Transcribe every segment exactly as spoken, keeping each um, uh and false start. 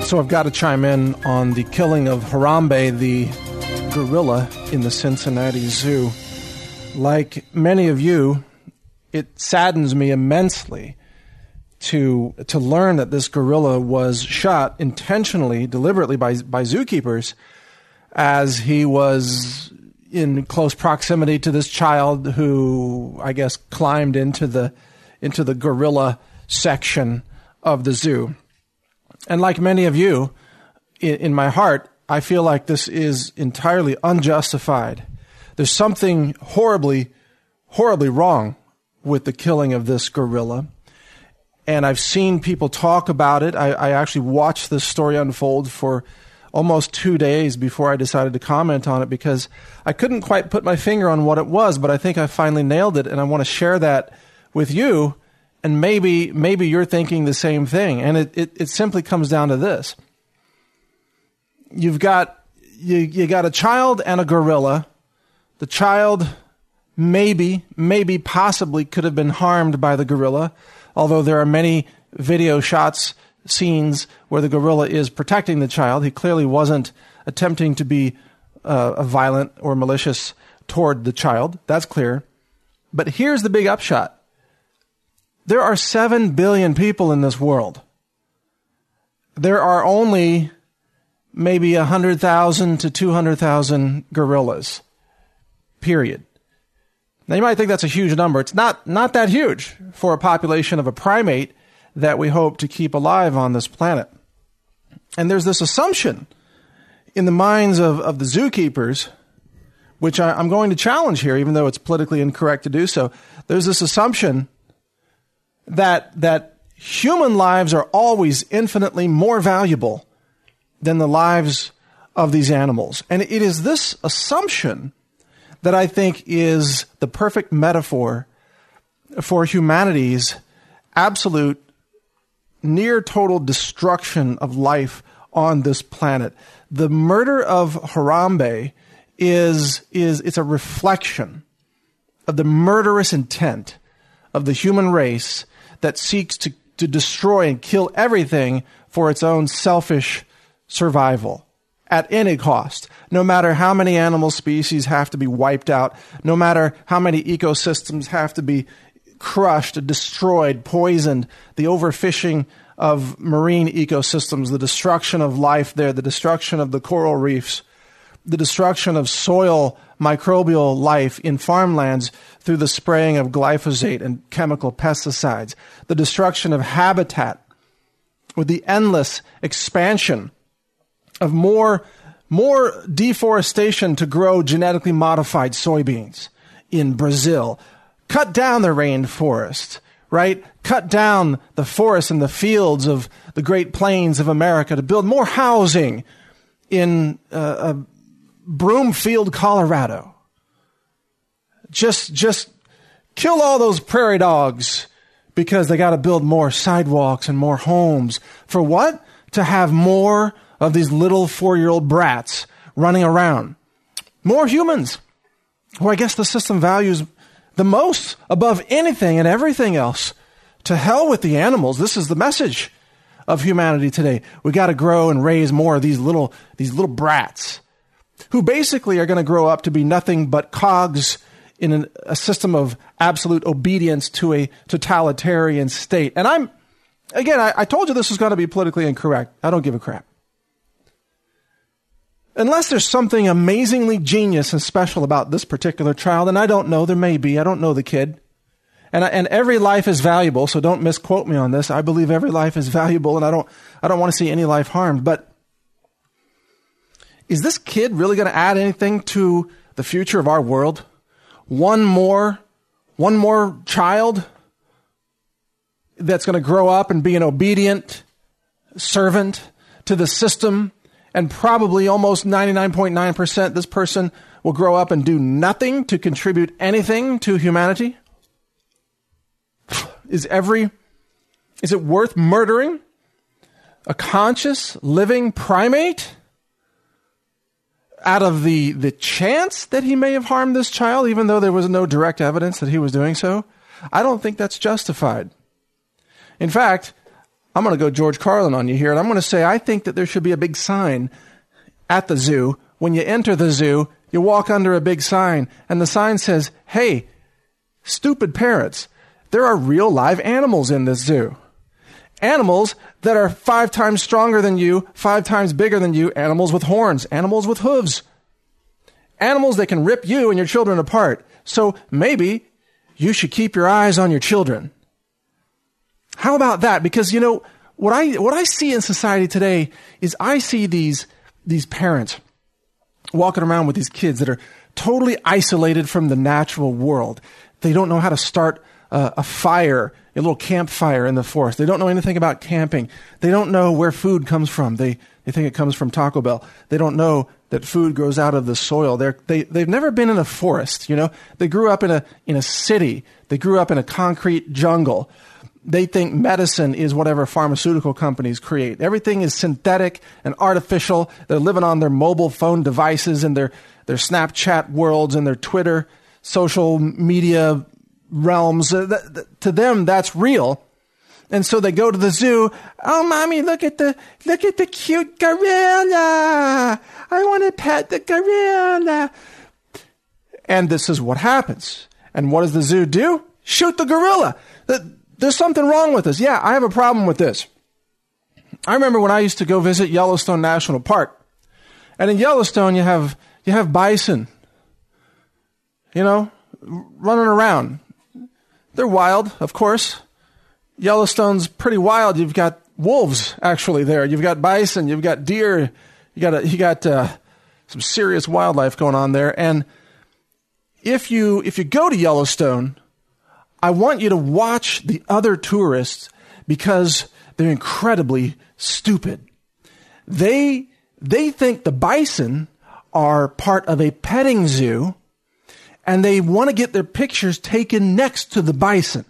So I've got to chime in on the killing of Harambe, the gorilla in the Cincinnati Zoo. Like many of you, it saddens me immensely to to learn that this gorilla was shot intentionally, deliberately by by zookeepers as he was in close proximity to this child who, I guess, climbed into the into the gorilla section of the zoo. And like many of you, in, in my heart, I feel like this is entirely unjustified. There's something horribly, horribly wrong with the killing of this gorilla. And I've seen people talk about it. I, I actually watched this story unfold for almost two days before I decided to comment on it because I couldn't quite put my finger on what it was, but I think I finally nailed it, and I want to share that with you. And maybe maybe you're thinking the same thing. And it, it, it simply comes down to this. You've got you, you got a child and a gorilla. The child maybe, maybe possibly could have been harmed by the gorilla, although there are many video shots, scenes where the gorilla is protecting the child. He clearly wasn't attempting to be uh, violent or malicious toward the child. That's clear. But here's the big upshot. There are seven billion people in this world. There are only maybe one hundred thousand to two hundred thousand gorillas, period. Now, you might think that's a huge number. It's not, not that huge for a population of a primate that we hope to keep alive on this planet. And there's this assumption in the minds of, of the zookeepers, which I, I'm going to challenge here, even though it's politically incorrect to do so. There's this assumption that that human lives are always infinitely more valuable than the lives of these animals. And it is this assumption that I think is the perfect metaphor for humanity's absolute near total destruction of life on this planet. The murder of Harambe is is it's a reflection of the murderous intent of the human race that seeks to, to destroy and kill everything for its own selfish survival at any cost. No matter how many animal species have to be wiped out, no matter how many ecosystems have to be crushed, destroyed, poisoned, the overfishing of marine ecosystems, the destruction of life there, the destruction of the coral reefs, the destruction of soil microbial life in farmlands through the spraying of glyphosate and chemical pesticides, the destruction of habitat with the endless expansion of more, more deforestation to grow genetically modified soybeans in Brazil. Cut down the rainforest, right? Cut down the forests and the fields of the Great Plains of America to build more housing in uh, uh, Broomfield, Colorado. Just, just kill all those prairie dogs because they got to build more sidewalks and more homes. For what? To have more of these little four-year-old brats running around. More humans, who I guess the system values the most above anything and everything else. To hell with the animals. This is the message of humanity today. We got to grow and raise more of these little, these little brats, who basically are going to grow up to be nothing but cogs in an, a system of absolute obedience to a totalitarian state. And I'm, again, I, I told you this was going to be politically incorrect. I don't give a crap. Unless there's something amazingly genius and special about this particular child, and I don't know, there may be. I don't know the kid. And I, and every life is valuable, so don't misquote me on this. I believe every life is valuable, and I don't I don't want to see any life harmed. But is this kid really going to add anything to the future of our world? One more, one more child that's going to grow up and be an obedient servant to the system, and probably almost ninety-nine point nine percent this person will grow up and do nothing to contribute anything to humanity? Is every, is it worth murdering a conscious, living primate out of the, the chance that he may have harmed this child, even though there was no direct evidence that he was doing so? I don't think that's justified. In fact, I'm going to go George Carlin on you here, and I'm going to say I think that there should be a big sign at the zoo. When you enter the zoo, you walk under a big sign, and the sign says, hey, stupid parents, there are real live animals in this zoo. Animals that are five times stronger than you, five times bigger than you, animals with horns, animals with hooves, animals that can rip you and your children apart. So maybe you should keep your eyes on your children. How about that? Because, you know, what I what I see in society today is I see these these parents walking around with these kids that are totally isolated from the natural world. They don't know how to start uh, a fire, a little campfire in the forest. They don't know anything about camping. They don't know where food comes from. They they think it comes from Taco Bell. They don't know that food grows out of the soil. They're, they they've never been in a forest. You know, they grew up in a in a city. They grew up in a concrete jungle. They think medicine is whatever pharmaceutical companies create. Everything is synthetic and artificial. They're living on their mobile phone devices and their, their Snapchat worlds and their Twitter social media realms. To them, that's real. And so they go to the zoo. Oh, mommy, look at the, look at the cute gorilla. I want to pet the gorilla. And this is what happens. And what does the zoo do? Shoot the gorilla. The, There's something wrong with this. Yeah, I have a problem with this. I remember when I used to go visit Yellowstone National Park. And in Yellowstone, you have you have bison, you know, running around. They're wild, of course. Yellowstone's pretty wild. You've got wolves, actually, there. You've got bison. You've got deer. You got a, you got uh, some serious wildlife going on there. And if you if you go to Yellowstone, I want you to watch the other tourists because they're incredibly stupid. They, they think the bison are part of a petting zoo and they want to get their pictures taken next to the bison.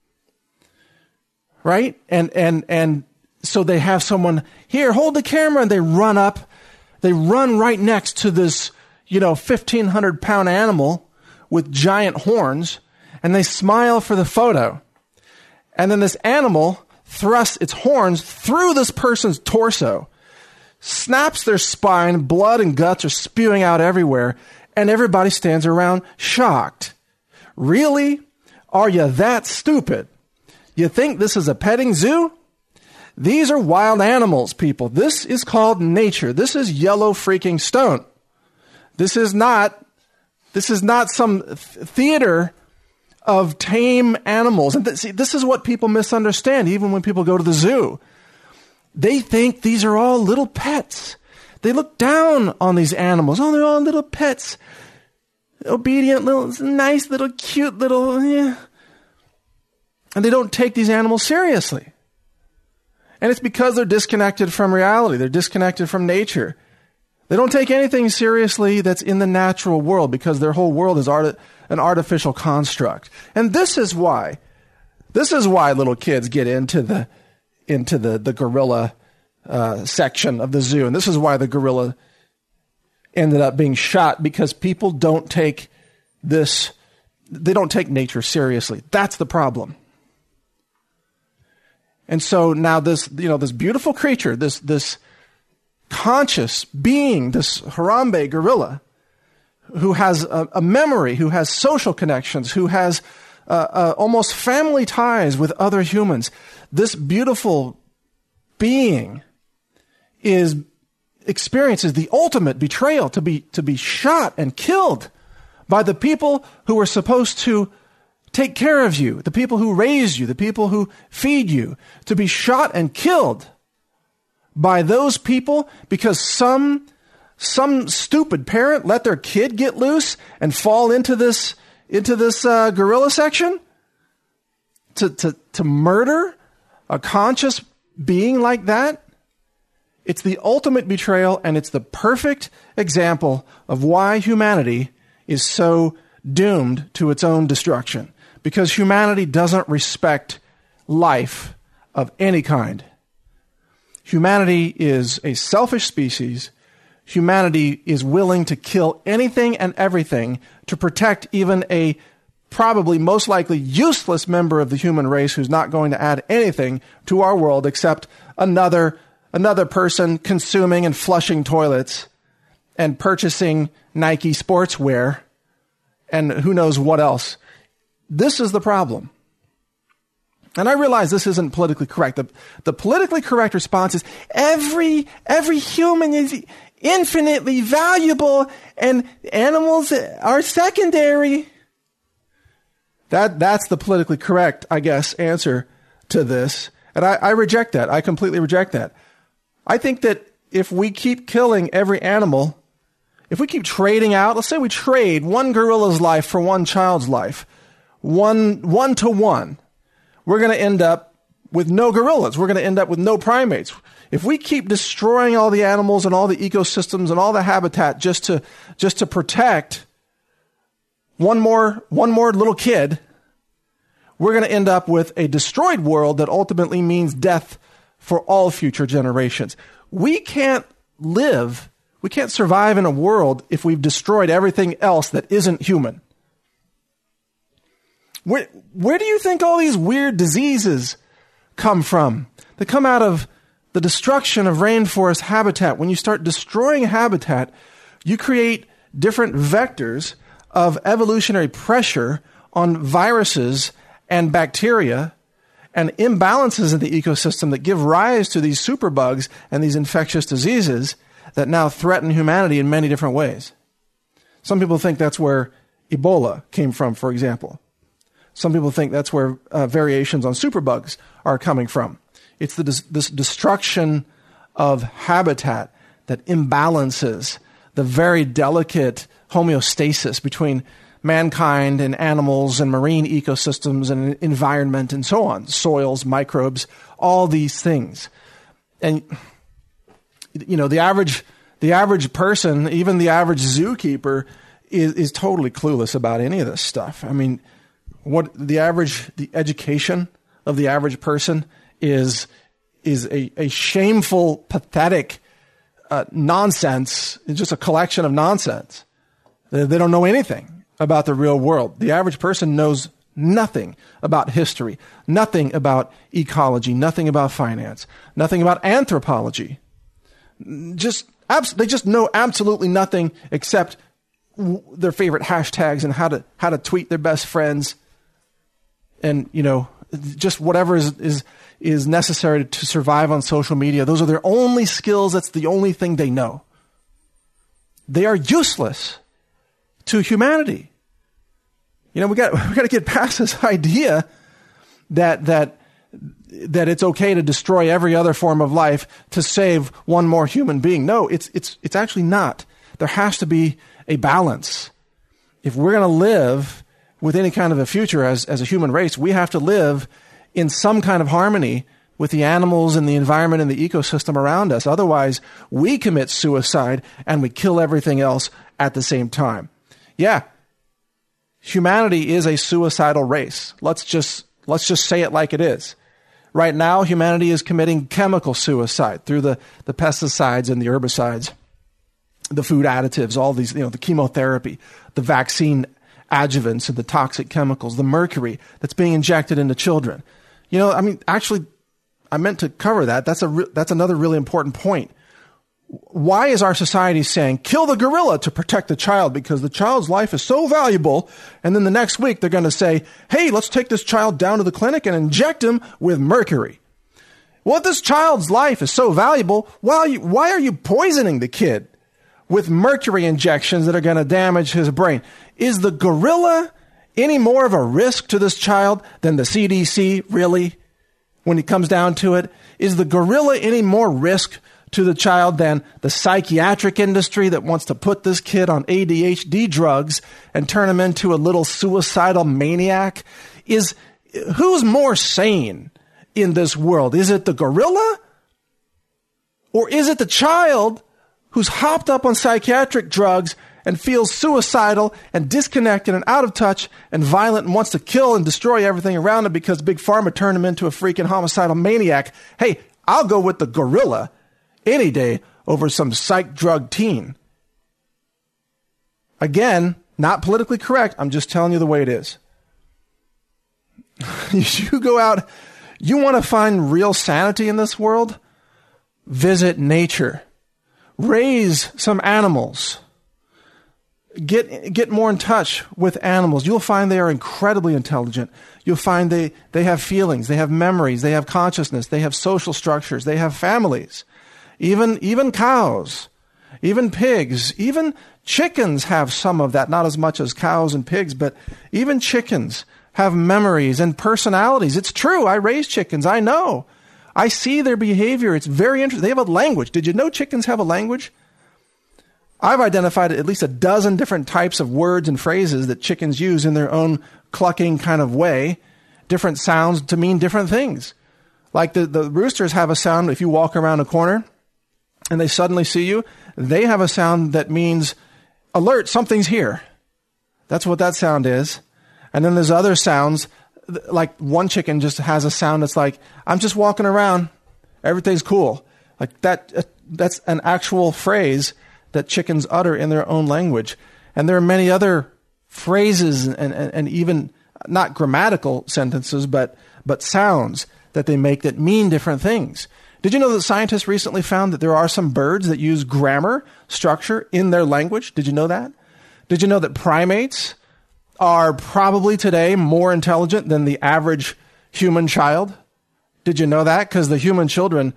Right? And, and, and so they have someone here, hold the camera, and they run up, they run right next to this, you know, fifteen hundred pound animal with giant horns. And they smile for the photo. And then this animal thrusts its horns through this person's torso, snaps their spine, blood and guts are spewing out everywhere, and everybody stands around shocked. Really? Are you that stupid? You think this is a petting zoo? These are wild animals, people. This is called nature. This is yellow freaking stone. This is not, this is not some th- theater of tame animals. And th- see, this is what people misunderstand, even when people go to the zoo. They think these are all little pets. They look down on these animals. Oh, they're all little pets. Obedient little, nice little, cute little, yeah. And they don't take these animals seriously. And it's because they're disconnected from reality. They're disconnected from nature. They don't take anything seriously that's in the natural world because their whole world is art- an artificial construct. And this is why, this is why little kids get into the, into the, the gorilla uh, section of the zoo. And this is why the gorilla ended up being shot, because people don't take this, they don't take nature seriously. That's the problem. And so now this, you know, this beautiful creature, this, this conscious being, this Harambe gorilla, who has a, a memory, who has social connections, who has uh, uh, almost family ties with other humans. This beautiful being is experiences the ultimate betrayal, to be to be shot and killed by the people who were supposed to take care of you, the people who raise you, the people who feed you, to be shot and killed by those people because some some stupid parent let their kid get loose and fall into this into this uh, gorilla section to to to murder a conscious being like that. It's the ultimate betrayal, and it's the perfect example of why humanity is so doomed to its own destruction. Because humanity doesn't respect life of any kind. Humanity is a selfish species. Humanity is willing to kill anything and everything to protect even a probably most likely useless member of the human race who's not going to add anything to our world except another another person consuming and flushing toilets and purchasing Nike sportswear and who knows what else. This is the problem. And I realize this isn't politically correct. The, the politically correct response is every every human is infinitely valuable and animals are secondary. That that's the politically correct, I guess, answer to this. And I, I reject that. I completely reject that. I think that if we keep killing every animal, if we keep trading out, let's say we trade one gorilla's life for one child's life, one one to one, we're going to end up with no gorillas. We're going to end up with no primates. If we keep destroying all the animals and all the ecosystems and all the habitat just to just to protect one more one more little kid, we're going to end up with a destroyed world that ultimately means death for all future generations. We can't live, we can't survive in a world if we've destroyed everything else that isn't human. Where, where do you think all these weird diseases come from? They come out of the destruction of rainforest habitat. When you start destroying habitat, you create different vectors of evolutionary pressure on viruses and bacteria and imbalances in the ecosystem that give rise to these superbugs and these infectious diseases that now threaten humanity in many different ways. Some people think that's where Ebola came from, for example. Some people think that's where uh, variations on superbugs are coming from. It's the dis- this destruction of habitat that imbalances the very delicate homeostasis between mankind and animals and marine ecosystems and environment and so on, soils, microbes, all these things. And, you know, the average, the average person, even the average zookeeper is, is totally clueless about any of this stuff. I mean, what the average, the education of the average person is, is a, a shameful, pathetic uh, nonsense. It's just a collection of nonsense. They, they don't know anything about the real world. The average person knows nothing about history, nothing about ecology, nothing about finance, nothing about anthropology. Just abs- they just know absolutely nothing except w- their favorite hashtags and how to how to tweet their best friends, and you know, just whatever is is is necessary to survive on social media. Those are their only skills. That's the only thing they know. They are useless to humanity. You know, we got we got to get past this idea that that that it's okay to destroy every other form of life to save one more human being. No, it's it's it's actually not. There has to be a balance. If we're going to live with any kind of a future as as a human race, we have to live in some kind of harmony with the animals and the environment and the ecosystem around us. Otherwise, we commit suicide and we kill everything else at the same time. Yeah. Humanity is a suicidal race. Let's just let's just say it like it is. Right now, humanity is committing chemical suicide through the, the pesticides and the herbicides, the food additives, all these, you know, the chemotherapy, the vaccine adjuvants and the toxic chemicals, the mercury that's being injected into children. You know, I mean, actually, I meant to cover that. That's a re- that's another really important point. Why is our society saying, kill the gorilla to protect the child because the child's life is so valuable? And then the next week they're going to say, hey, let's take this child down to the clinic and inject him with mercury. Well, if this child's life is so valuable, why are you, why are you poisoning the kid with mercury injections that are going to damage his brain? Is the gorilla any more of a risk to this child than the C D C, really, when it comes down to it? Is the gorilla any more risk to the child than the psychiatric industry that wants to put this kid on A D H D drugs and turn him into a little suicidal maniac? Is who's more sane in this world? Is it the gorilla? Or is it the child who's hopped up on psychiatric drugs and feels suicidal and disconnected and out of touch and violent and wants to kill and destroy everything around him because Big Pharma turned him into a freaking homicidal maniac? Hey, I'll go with the gorilla any day over some psych drug teen. Again, not politically correct. I'm just telling you the way it is. You go out, you want to find real sanity in this world? Visit nature. Raise some animals. Get get more in touch with animals. You'll find they are incredibly intelligent. You'll find they, they have feelings, they have memories, they have consciousness, they have social structures, they have families. Even even cows, even pigs, even chickens have some of that, not as much as cows and pigs, but even chickens have memories and personalities. It's true. I raise chickens. I know. I see their behavior. It's very interesting. They have a language. Did you know chickens have a language? I've identified at least a dozen different types of words and phrases that chickens use in their own clucking kind of way, different sounds to mean different things. Like the, the roosters have a sound if you walk around a corner and they suddenly see you, they have a sound that means alert, something's here. That's what that sound is. And then there's other sounds, like one chicken just has a sound that's like, I'm just walking around, everything's cool. Like that, uh, that's an actual phrase that chickens utter in their own language. And there are many other phrases and, and, and even not grammatical sentences, but, but sounds that they make that mean different things. Did you know that scientists recently found that there are some birds that use grammar structure in their language? Did you know that? Did you know that primates are probably today more intelligent than the average human child? Did you know that? Because the human children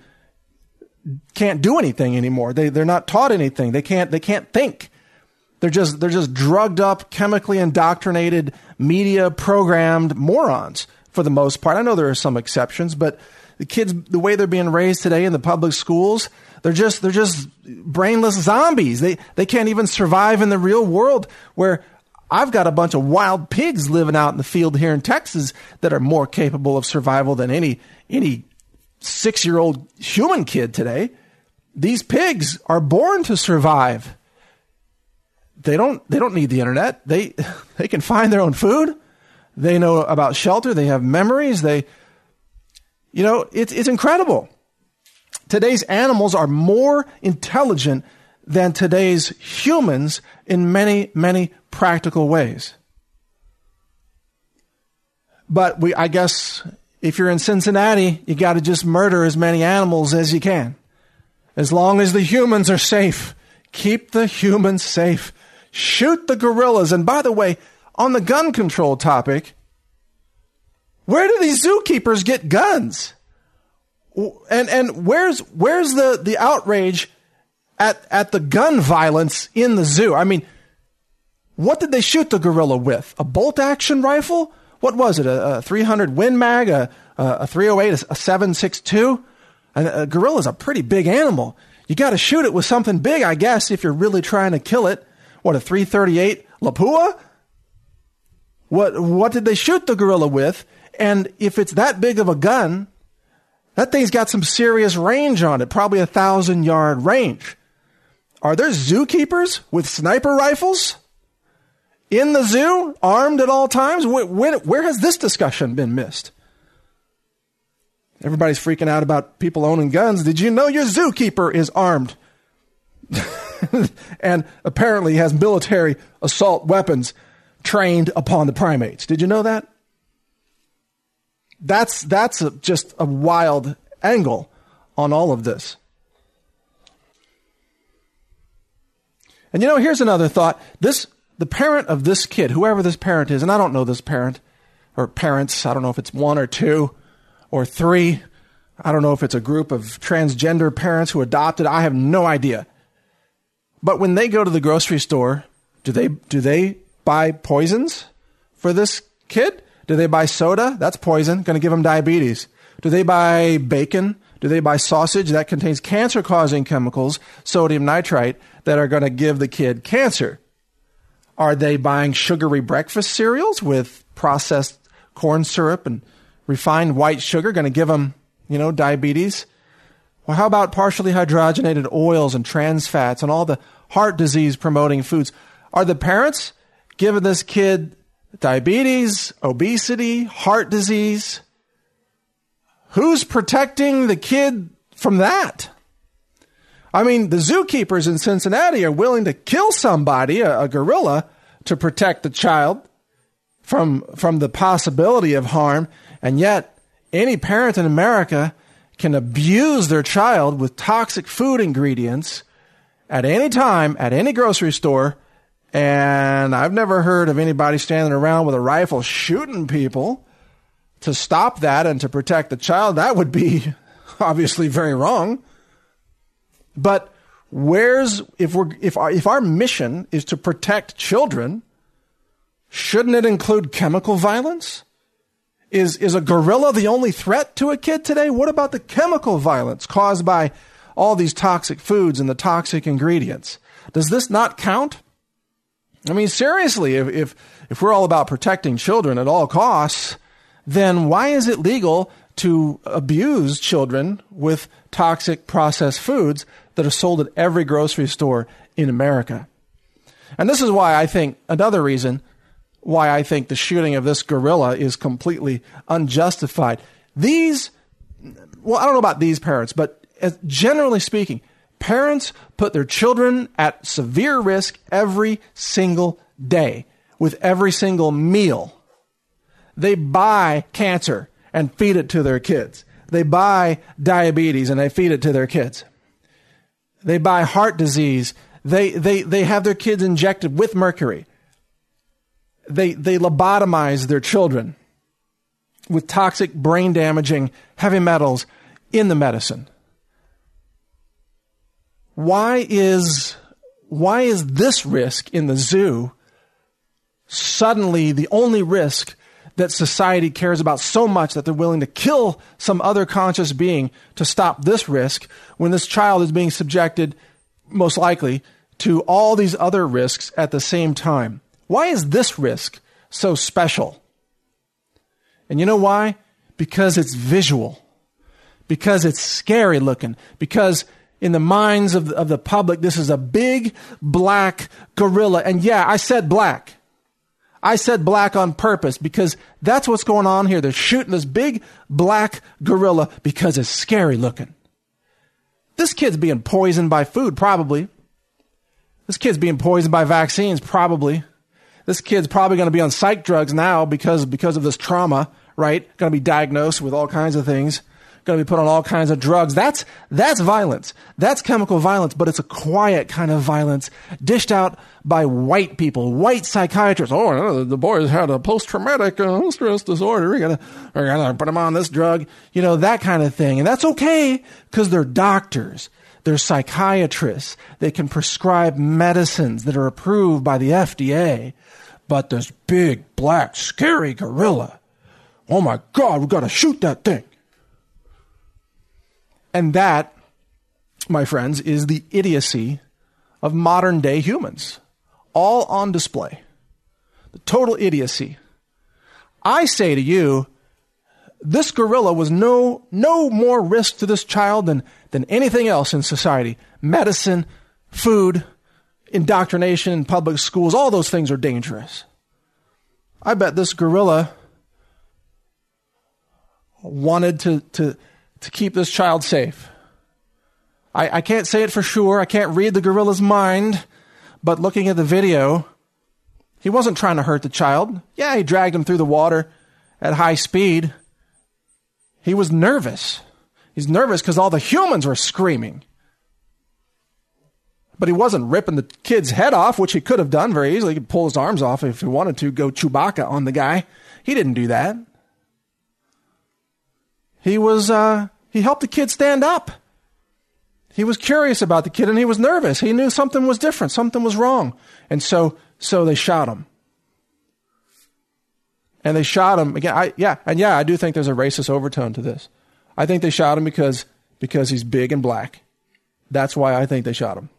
can't do anything anymore. They, they're not taught anything. They can't, they can't think. They're just, they're just drugged up, chemically indoctrinated, media programmed morons for the most part. I know there are some exceptions, but the kids, the way they're being raised today in the public schools, they're just, they're just brainless zombies. They, they can't even survive in the real world, where I've got a bunch of wild pigs living out in the field here in Texas that are more capable of survival than any, any six-year-old human kid today. These pigs are born to survive. They don't, they don't need the internet. They, they can find their own food. They know about shelter. They have memories. They, you know, it's, it's incredible. Today's animals are more intelligent than today's humans in many, many practical ways. But we, I guess, if you're in Cincinnati, you got to just murder as many animals as you can. As long as the humans are safe, keep the humans safe. Shoot the gorillas. And by the way, on the gun control topic, where do these zookeepers get guns? And and where's where's the, the outrage at at the gun violence in the zoo? I mean, what did they shoot the gorilla with? A bolt action rifle? What was it? A, a three hundred Win Mag? A, a three oh eight? A seven six two? A, a gorilla's a pretty big animal. You got to shoot it with something big, I guess, if you're really trying to kill it. What, a three thirty-eight Lapua? What what did they shoot the gorilla with? And if it's that big of a gun, that thing's got some serious range on it, probably a thousand yard range. Are there zookeepers with sniper rifles in the zoo, armed at all times? Where, where, where has this discussion been missed? Everybody's freaking out about people owning guns. Did you know your zookeeper is armed? And apparently has military assault weapons trained upon the primates. Did you know that? That's that's a, just a wild angle on all of this. And you know, here's another thought. This the parent of this kid, whoever this parent is, and I don't know this parent or parents. I don't know if it's one or two or three. I don't know if it's a group of transgender parents who adopted. I have no idea. But when they go to the grocery store, do they do they buy poisons for this kid? Do they buy soda? That's poison, going to give them diabetes. Do they buy bacon? Do they buy sausage? That contains cancer-causing chemicals, sodium nitrite, that are going to give the kid cancer. Are they buying sugary breakfast cereals with processed corn syrup and refined white sugar, going to give them, you know, diabetes? Well, how about partially hydrogenated oils and trans fats and all the heart disease-promoting foods? Are the parents giving this kid diabetes, obesity, heart disease? Who's protecting the kid from that? I mean, the zookeepers in Cincinnati are willing to kill somebody, a, a gorilla, to protect the child. from, from the possibility of harm, and yet any parent in America can abuse their child with toxic food ingredients at any time, at any grocery store, and I've never heard of anybody standing around with a rifle shooting people to stop that and to protect the child. That would be obviously very wrong. But where's, if we're, if our, if our mission is to protect children, shouldn't it include chemical violence? Is, is a gorilla the only threat to a kid today? What about the chemical violence caused by all these toxic foods and the toxic ingredients? Does this not count? I mean, seriously, if, if, if we're all about protecting children at all costs, then why is it legal to abuse children with toxic processed foods that are sold at every grocery store in America? And this is why I think, another reason why I think the shooting of this gorilla is completely unjustified. These, well, I don't know about these parents, but as, generally speaking, parents put their children at severe risk every single day with every single meal. They buy cancer and feed it to their kids. They buy diabetes and they feed it to their kids. They buy heart disease. They, they, they have their kids injected with mercury. They, they lobotomize their children with toxic, brain damaging heavy metals in the medicine. Why is, why is this risk in the zoo suddenly the only risk that society cares about so much that they're willing to kill some other conscious being to stop this risk, when this child is being subjected, most likely, to all these other risks at the same time? Why is this risk so special? And you know why? Because it's visual. Because it's scary looking. Because in the minds of the, of the public, this is a big black gorilla. And yeah, I said black. I said black on purpose because that's what's going on here. They're shooting this big black gorilla because it's scary looking. This kid's being poisoned by food, probably. This kid's being poisoned by vaccines, probably. This kid's probably going to be on psych drugs now because, because of this trauma, right? Going to be diagnosed with all kinds of things. Going to be put on all kinds of drugs. That's, that's violence. That's chemical violence, but it's a quiet kind of violence dished out by white people, white psychiatrists. Oh, the boy's had a post-traumatic uh, stress disorder. We gotta, we gotta put him on this drug. You know, that kind of thing. And that's okay because they're doctors. They're psychiatrists. They can prescribe medicines that are approved by the F D A. But this big, black, scary gorilla, oh my God, we've got to shoot that thing. And that, my friends, is the idiocy of modern day humans, all on display. The total idiocy. I say to you, this gorilla was no, no more risk to this child than, than anything else in society. Medicine, food, indoctrination in public schools, all those things are dangerous. I bet this gorilla wanted to, to, to keep this child safe. I, I can't say it for sure. I can't read the gorilla's mind, but looking at the video, he wasn't trying to hurt the child. Yeah, he dragged him through the water at high speed. He was nervous. He's nervous because all the humans were screaming. But he wasn't ripping the kid's head off, which he could have done very easily. He could pull his arms off if he wanted to, go Chewbacca on the guy. He didn't do that. He was, uh, he helped the kid stand up. He was curious about the kid and he was nervous. He knew something was different. Something was wrong. And so, so they shot him. And they shot him again. I, yeah. And yeah, I do think there's a racist overtone to this. I think they shot him because, because he's big and black. That's why I think they shot him.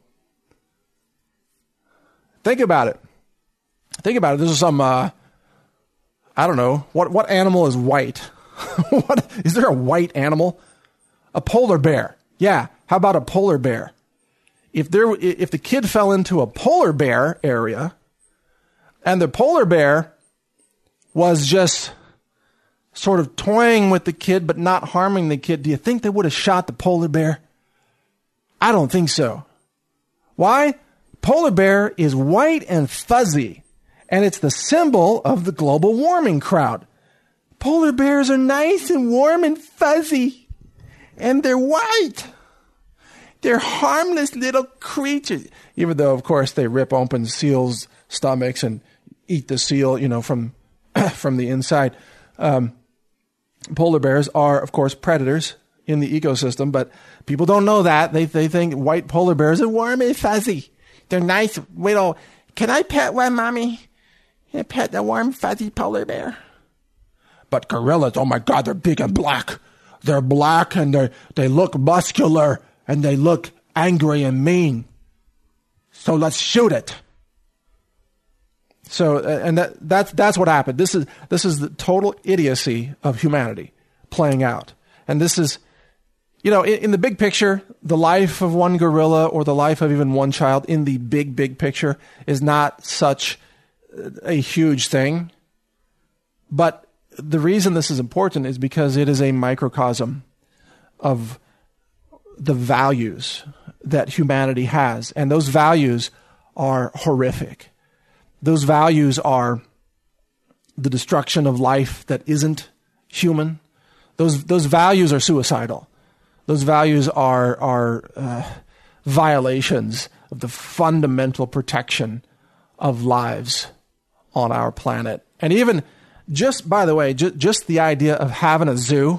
Think about it. Think about it. This is some, uh, I don't know. What, what animal is white? What, is there a white animal? A polar bear. Yeah. How about a polar bear? If there, if the kid fell into a polar bear area and the polar bear was just sort of toying with the kid, but not harming the kid, do you think they would have shot the polar bear? I don't think so. Why? Polar bear is white and fuzzy And it's the symbol of the global warming crowd. Polar bears are nice and warm and fuzzy. And they're white. They're harmless little creatures. Even though, of course, they rip open seals' stomachs and eat the seal, you know, from from the inside. Um, polar bears are, of course, predators in the ecosystem, but people don't know that. They they think white polar bears are warm and fuzzy. They're nice. Wait, oh, can I pet one, Mommy? Can I pet the warm, fuzzy polar bear? But gorillas, oh my God, they're big and black. They're black and they they look muscular and they look angry and mean. So let's shoot it. So, and that, that's, that's what happened. This is, this is the total idiocy of humanity playing out. And this is, you know, in, in the big picture, the life of one gorilla or the life of even one child in the big, big picture is not such a huge thing. But the reason this is important is because it is a microcosm of the values that humanity has. And those values are horrific. Those values are the destruction of life that isn't human. Those those values are suicidal. Those values are are uh, violations of the fundamental protection of lives on our planet. And even just, by the way, ju- just the idea of having a zoo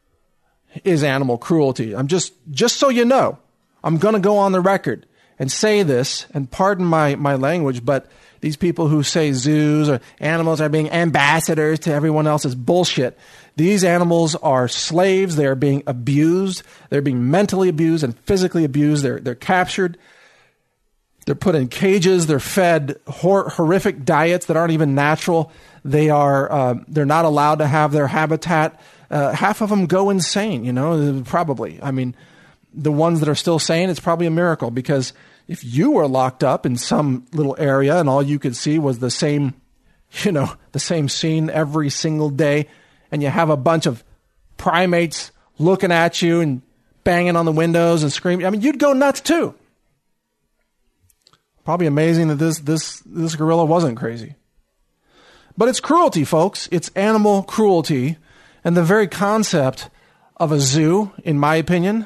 is animal cruelty. I'm just just so you know, I'm going to go on the record and say this, and pardon my my language, but these people who say zoos or animals are being ambassadors to everyone else's bullshit. These animals are slaves. They are being abused. They're being mentally abused and physically abused. They're, they're captured. They're put in cages. They're fed hor- horrific diets that aren't even natural. They are, uh, they're not allowed to have their habitat. Uh, half of them go insane, you know, probably. I mean, the ones that are still sane, it's probably a miracle, because if you were locked up in some little area and all you could see was the same, you know, the same scene every single day, and you have a bunch of primates looking at you and banging on the windows and screaming, I mean, you'd go nuts too. Probably amazing that this this this gorilla wasn't crazy. But it's cruelty, folks. It's animal cruelty. And the very concept of a zoo, in my opinion,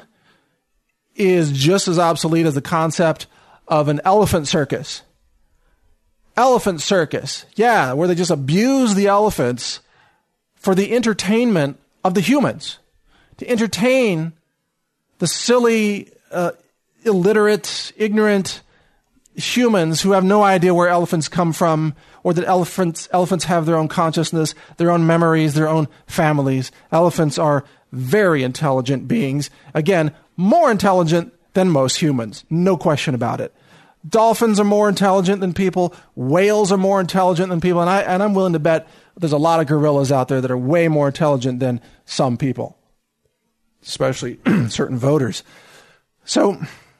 is just as obsolete as the concept of an elephant circus. Elephant circus. Yeah, where they just abuse the elephants for the entertainment of the humans. To entertain the silly, uh, illiterate, ignorant humans who have no idea where elephants come from, or that elephants elephants have their own consciousness, their own memories, their own families. Elephants are very intelligent beings. Again, more intelligent than most humans. No question about it. Dolphins are more intelligent than people. Whales are more intelligent than people. And, I, and I'm willing to bet there's a lot of gorillas out there that are way more intelligent than some people, especially certain voters. So,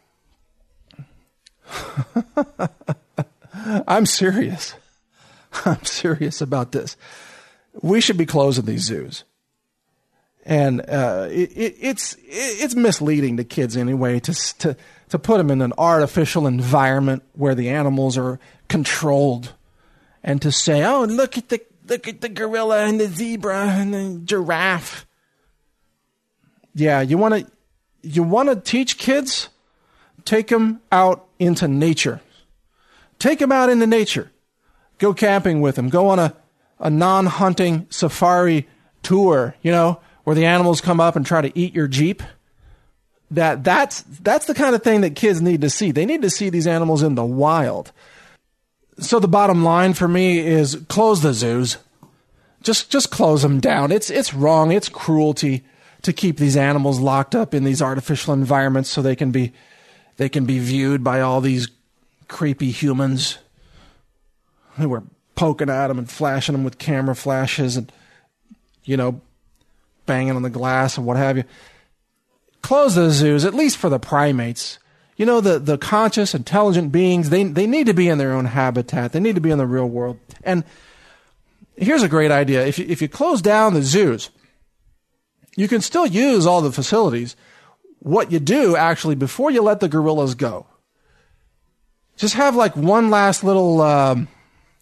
I'm serious. I'm serious about this. We should be closing these zoos. And uh, it, it, it's it's misleading to kids anyway to to to put them in an artificial environment where the animals are controlled, and to say, "Oh, look at the look at the gorilla and the zebra and the giraffe." Yeah, you want to you want to teach kids? Take them out into nature. Take them out into nature. Go camping with them. Go on a a non-hunting safari tour. You know, where the animals come up and try to eat your Jeep. That that's that's the kind of thing that kids need to see. They need to see these animals in the wild. So the bottom line for me is close the zoos. Just just close them down. It's it's wrong. It's cruelty to keep these animals locked up in these artificial environments so they can be they can be viewed by all these creepy humans who are poking at them and flashing them with camera flashes and, you know, banging on the glass and what have you. Close the zoos, at least for the primates. You know, the, the conscious, intelligent beings, they they need to be in their own habitat. They need to be in the real world. And here's a great idea. If you, if you close down the zoos, you can still use all the facilities. What you do, actually, before you let the gorillas go, just have like one last little um,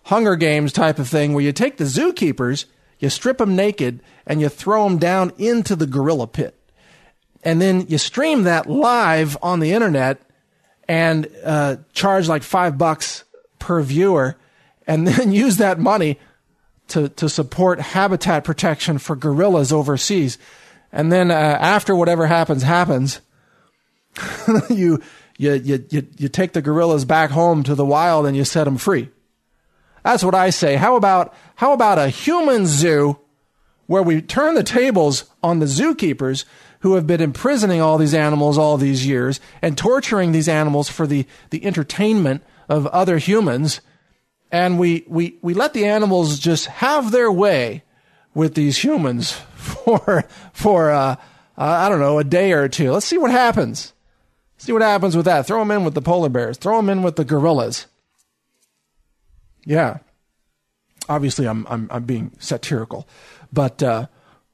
Hunger Games type of thing where you take the zookeepers, you strip them naked, and you throw them down into the gorilla pit. And then you stream that live on the internet and uh, charge like five bucks per viewer, and then use that money to, to support habitat protection for gorillas overseas. And then uh, after whatever happens, happens, you, you, you, you, you take the gorillas back home to the wild and you set them free. That's what I say. How about, how about a human zoo where we turn the tables on the zookeepers who have been imprisoning all these animals all these years and torturing these animals for the, the entertainment of other humans, and we, we, we let the animals just have their way with these humans for, for uh, uh, I don't know, a day or two. Let's see what happens. See what happens with that. Throw them in with the polar bears. Throw them in with the gorillas. Yeah. Obviously, I'm I'm I'm being satirical, but uh,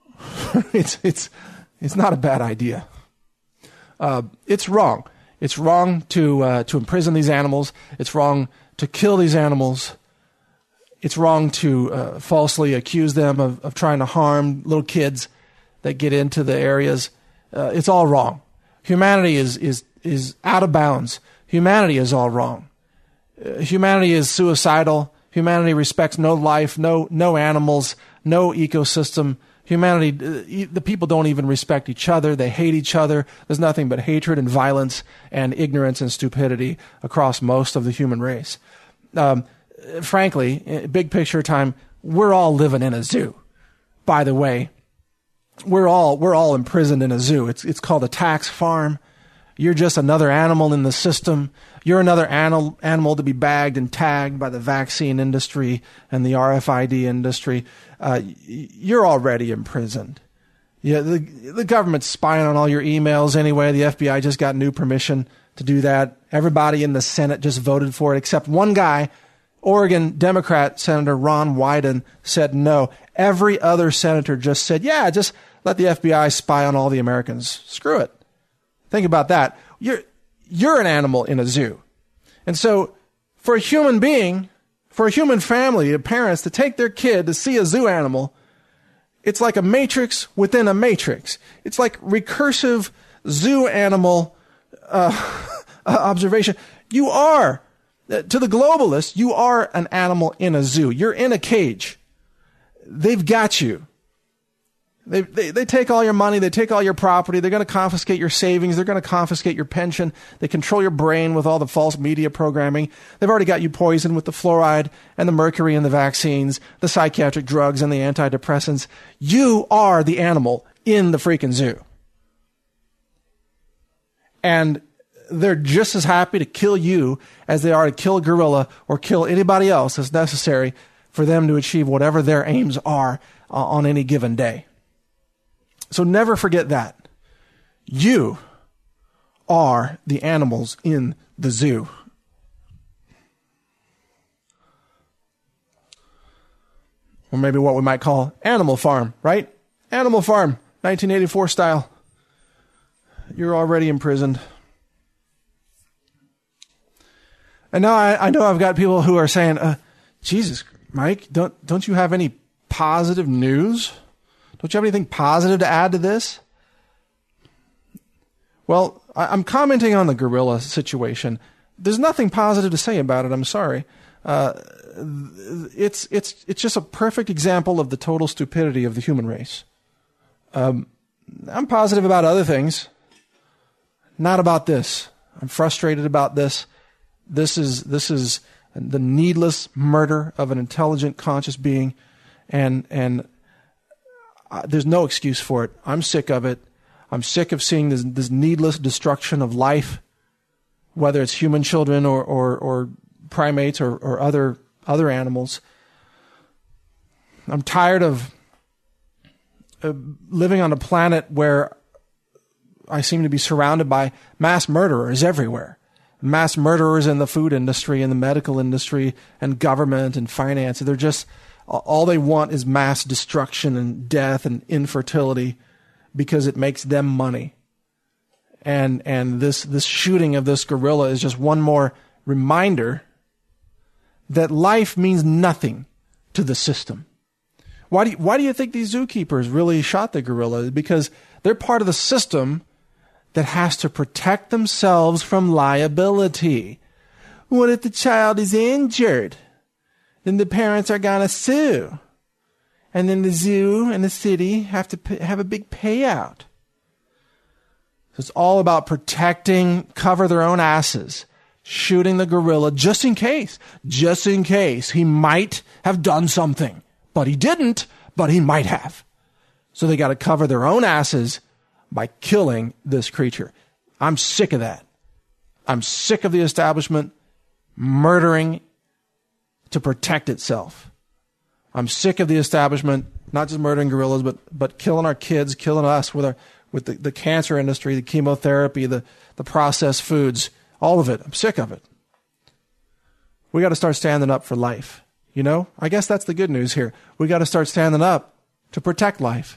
it's it's it's not a bad idea. Uh, it's wrong. It's wrong to uh, to imprison these animals. It's wrong to kill these animals. It's wrong to uh, falsely accuse them of, of trying to harm little kids that get into the areas. Uh, it's all wrong. Humanity is is is out of bounds. Humanity is all wrong. Uh, humanity is suicidal. Humanity respects no life, no no animals, no ecosystem. Humanity, the people don't even respect each other. They hate each other. There's nothing but hatred and violence and ignorance and stupidity across most of the human race. Um, frankly, big picture time, we're all living in a zoo. By the way, we're all we're all imprisoned in a zoo. It's it's called a tax farm. You're just another animal in the system. You're another animal animal to be bagged and tagged by the vaccine industry and the R F I D industry. Uh, you're already imprisoned. Yeah, the the government's spying on all your emails anyway. The F B I just got new permission to do that. Everybody in the Senate just voted for it except one guy. Oregon Democrat Senator Ron Wyden said no. Every other senator just said, yeah, just let the F B I spy on all the Americans. Screw it. Think about that. You're you're an animal in a zoo. And so for a human being, for a human family, parents to take their kid to see a zoo animal, it's like a matrix within a matrix. It's like recursive zoo animal uh, observation. You are, to the globalists, you are an animal in a zoo. You're in a cage. They've got you. They, they they take all your money. They take all your property. They're going to confiscate your savings. They're going to confiscate your pension. They control your brain with all the false media programming. They've already got you poisoned with the fluoride and the mercury in the vaccines, the psychiatric drugs and the antidepressants. You are the animal in the freaking zoo. And they're just as happy to kill you as they are to kill a gorilla or kill anybody else that's necessary for them to achieve whatever their aims are uh, on any given day. So never forget that. You are the animals in the zoo. Or maybe what we might call Animal Farm, right? Animal Farm, nineteen eighty-four style. You're already imprisoned. And now I, I know I've got people who are saying, uh, Jesus, Mike, don't don't you have any positive news? Don't you have anything positive to add to this? Well, I'm commenting on the gorilla situation. There's nothing positive to say about it. I'm sorry. Uh, it's it's it's just a perfect example of the total stupidity of the human race. Um, I'm positive about other things, not about this. I'm frustrated about this. This is this is the needless murder of an intelligent, conscious being, and and. Uh, there's no excuse for it. I'm sick of it. I'm sick of seeing this, this needless destruction of life, whether it's human children or or, or primates or, or other other animals. I'm tired of uh, living on a planet where I seem to be surrounded by mass murderers everywhere. Mass murderers in the food industry, in the medical industry, and government and finance. They're just all they want is mass destruction and death and infertility because it makes them money. And and this this shooting of this gorilla is just one more reminder that life means nothing to the system. Why do you, why do you think these zookeepers really shot the gorilla? Because they're part of the system that has to protect themselves from liability. What if the child is injured? Then the parents are going to sue. And then the zoo and the city have to pay, have a big payout. So it's all about protecting, cover their own asses, shooting the gorilla just in case, just in case he might have done something. But he didn't, but he might have. So they got to cover their own asses by killing this creature. I'm sick of that. I'm sick of the establishment murdering to protect itself. I'm sick of the establishment not just murdering gorillas, but but killing our kids, killing us with our with the, the cancer industry, the chemotherapy, the, the processed foods, all of it. I'm sick of it. We got to start standing up for life. You know, I guess that's the good news here. We got to start standing up to protect life.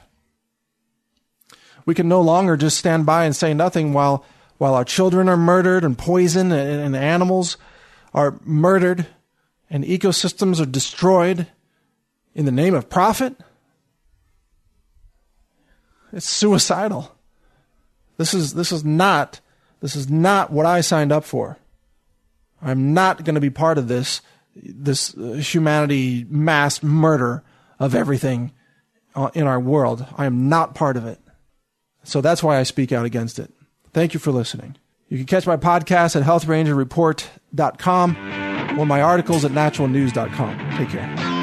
We can no longer just stand by and say nothing while while our children are murdered and poisoned and, and animals are murdered and ecosystems are destroyed in the name of profit. It's suicidal. This is this is not this is not what I signed up for. I'm not going to be part of this this humanity mass murder of everything in our world. I am not part of it. So that's why I speak out against it. Thank you for listening. You can catch my podcast at health ranger report dot com or my articles at natural news dot com. Take care.